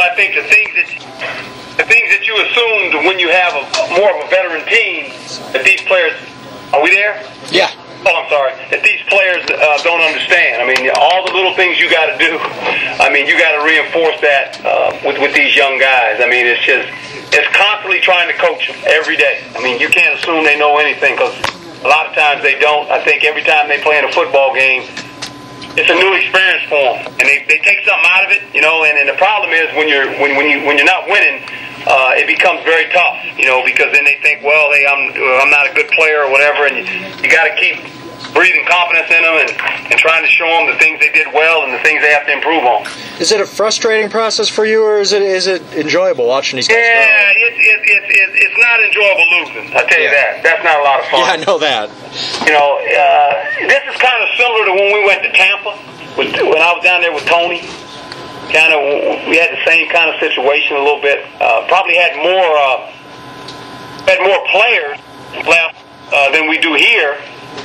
I think the things that you assumed when you have more of a veteran team, that these players, are we there? Yeah. Oh, I'm sorry. That these players don't understand. I mean, all the little things you got to do. I mean, you got to reinforce that with these young guys. I mean, it's constantly trying to coach them every day. I mean, you can't assume they know anything because a lot of times they don't. I think every time they play in a football game, it's a new experience for them, and they take something out of it, you know. And the problem is when you're not winning, it becomes very tough, you know, because then they think, well, hey, I'm not a good player or whatever, and you got to keep breathing confidence in them and trying to show them the things they did well and the things they have to improve on. Is it a frustrating process for you, or is it enjoyable watching these guys grow? It's not enjoyable losing. I tell you that. That's not a lot of fun. Yeah, I know that. You know, this is kind of similar to when we went to Tampa when I was down there with Tony. We had the same kind of situation a little bit. Probably had more players left than we do here.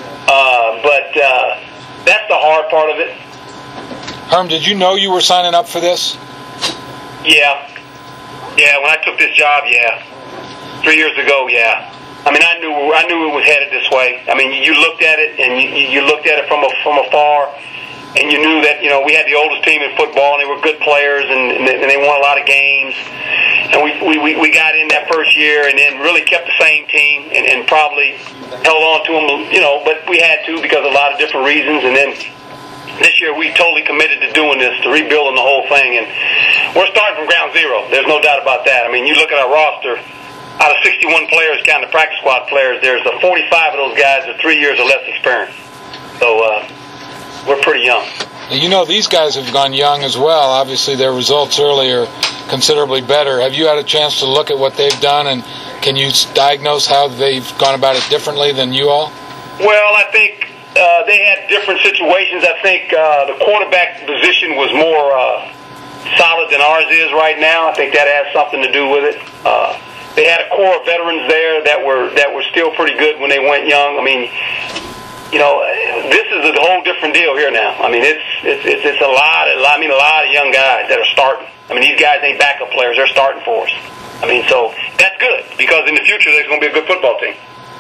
But that's the hard part of it. Herm, did you know you were signing up for this? Yeah, when I took this job, 3 years ago, I mean, I knew it was headed this way. I mean, you looked at it, and you looked at it from afar, and you knew that, you know, we had the oldest team in football, and they were good players, and they won a lot of games. And we got in that first year, and then really kept the same team, and probably held on to them, you know, but we had to because of a lot of different reasons. And then this year we totally committed to doing this, to rebuilding the whole thing, and we're starting from ground zero. There's no doubt about that. I mean, you look at our roster, out of 61 players, counting the practice squad players, there's 45 of those guys are 3 years or less experience. So we're pretty young. You know, these guys have gone young as well. Obviously, their results earlier considerably better. Have you had a chance to look at what they've done, and can you diagnose how they've gone about it differently than you all? Well, I think they had different situations. I think the quarterback position was more solid than ours is right now. I think that has something to do with it. They had a core of veterans there that were still pretty good when they went young. I mean, you know, this is a whole different deal here now. I mean, it's a lot of young guys that are starting. I mean, these guys ain't backup players; they're starting for us. I mean, so that's good because in the future there's going to be a good football team.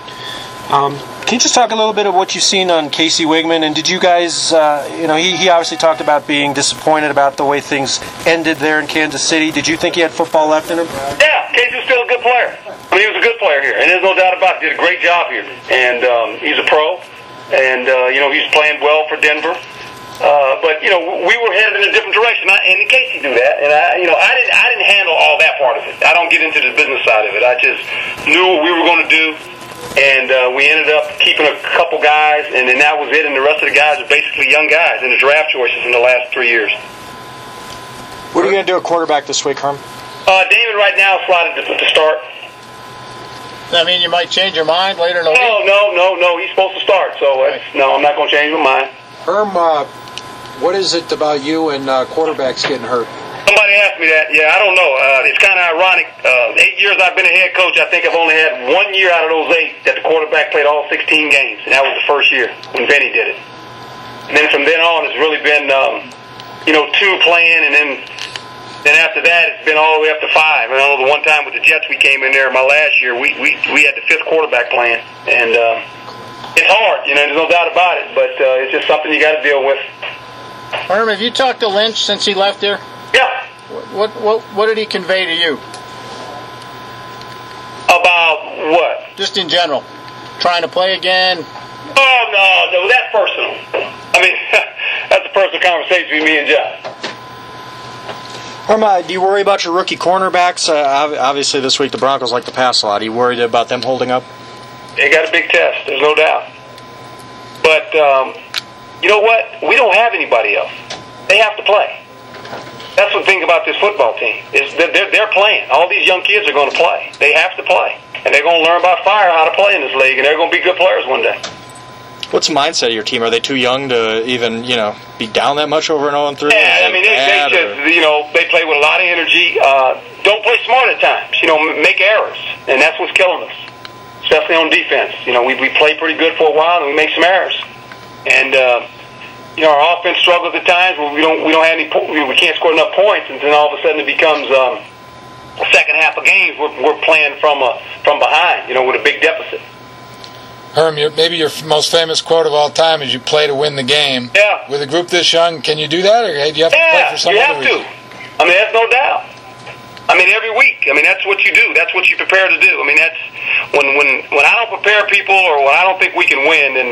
Can you just talk a little bit of what you've seen on Casey Wigman? And did you guys, he obviously talked about being disappointed about the way things ended there in Kansas City. Did you think he had football left in him? Yeah, Casey's still a good player. I mean, he was a good player here, and there's no doubt about it. Did a great job here, and he's a pro, and he's playing well for Denver. But you know, we were headed in a different direction, and Casey knew that, and I didn't handle all that part of it. I don't get into the business side of it. I just knew what we were going to do. And we ended up keeping a couple guys, and then that was it. And the rest of the guys are basically young guys in the draft choices in the last 3 years. What are you going to do at quarterback this week, Herm? David right now is slotted to start. I mean, you might change your mind later in the week? No. He's supposed to start. So, no, I'm not going to change my mind. Herm, what is it about you and quarterbacks getting hurt? Somebody asked me that. Yeah, I don't know. It's kind of ironic. 8 years I've been a head coach. I think I've only had 1 year out of those 8 that the quarterback played all 16 games, and that was the first year when Benny did it. And then from then on, it's really been, 2 playing, and then after that, it's been all the way up to 5. I know the one time with the Jets we came in there my last year, we had the 5th quarterback playing, and it's hard. There's no doubt about it, but it's just something you got to deal with. Herm, have you talked to Lynch since he left here? Yeah. What did he convey to you? About what? Just in general. Trying to play again? Oh, no, that's personal. I mean, that's a personal conversation between me and John. Herm, do you worry about your rookie cornerbacks? Obviously, this week the Broncos like to pass a lot. Are you worried about them holding up? They got a big test, there's no doubt. But, you know what? We don't have anybody else. They have to play. That's the thing about this football team is that they're playing. All these young kids are going to play. They have to play, and they're going to learn by fire how to play in this league, and they're going to be good players one day. What's the mindset of your team? Are they too young to even be down that much over an 0-3? Yeah, I mean they play with a lot of energy. Don't play smart at times. Make errors, and that's what's killing us, especially on defense. We play pretty good for a while, and we make some errors, and. our offense struggles at times where we don't have any we can't score enough points, and then all of a sudden it becomes a second half of games we're playing from behind, with a big deficit. Herm, maybe your most famous quote of all time is "You play to win the game." Yeah. With a group this young, can you do that, or do you have to play for some other reason? You have to. I mean, that's no doubt. I mean, every week. I mean, that's what you do. That's what you prepare to do. I mean, that's when I don't prepare people or when I don't think we can win, then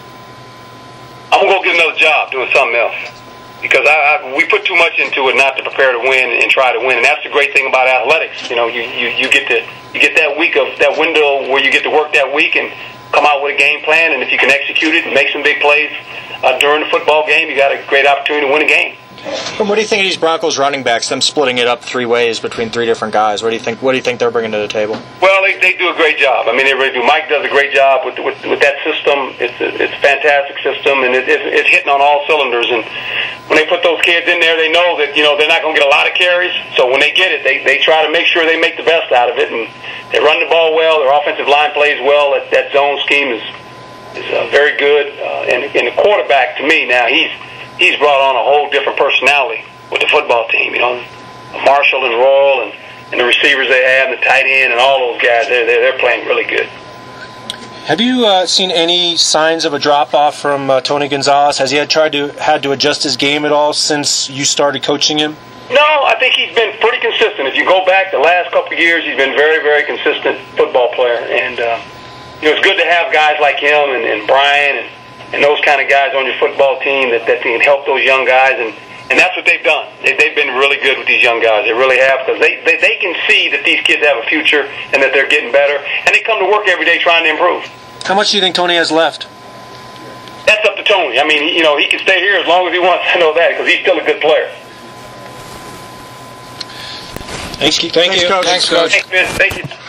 I'm gonna go get another job doing something else. Because we put too much into it not to prepare to win and try to win, and that's the great thing about athletics. You get that week of that window where you get to work that week and come out with a game plan, and if you can execute it and make some big plays during the football game, you got a great opportunity to win a game. What do you think of these Broncos running backs? Them splitting it up three ways between three different guys. What do you think they're bringing to the table? Well, they do a great job. I mean, they really do. Mike does a great job with that system. It's a fantastic system, and it's hitting on all cylinders. And when they put those kids in there, they know that they're not going to get a lot of carries. So when they get it, they try to make sure they make the best out of it, and they run the ball well. Their offensive line plays well. That zone scheme is very good. And the quarterback, to me, now he's brought on a whole different personality with the football team. Marshall and Royal and the receivers they have, the tight end, and all those guys. They're playing really good. Have you seen any signs of a drop-off from Tony Gonzalez? Has he had to adjust his game at all since you started coaching him? No, I think he's been pretty consistent. If you go back the last couple of years, he's been very, very consistent football player. And it's good to have guys like him and Brian and those kind of guys on your football team that can help those young guys. And that's what they've done. They've been really good with these young guys. They really have, because they can see that these kids have a future and that they're getting better. And they come to work every day trying to improve. How much do you think Tony has left? That's up to Tony. I mean, he can stay here as long as he wants. I know that, because he's still a good player. Thanks, Coach. Thanks, Coach. Thanks, man. Thank you.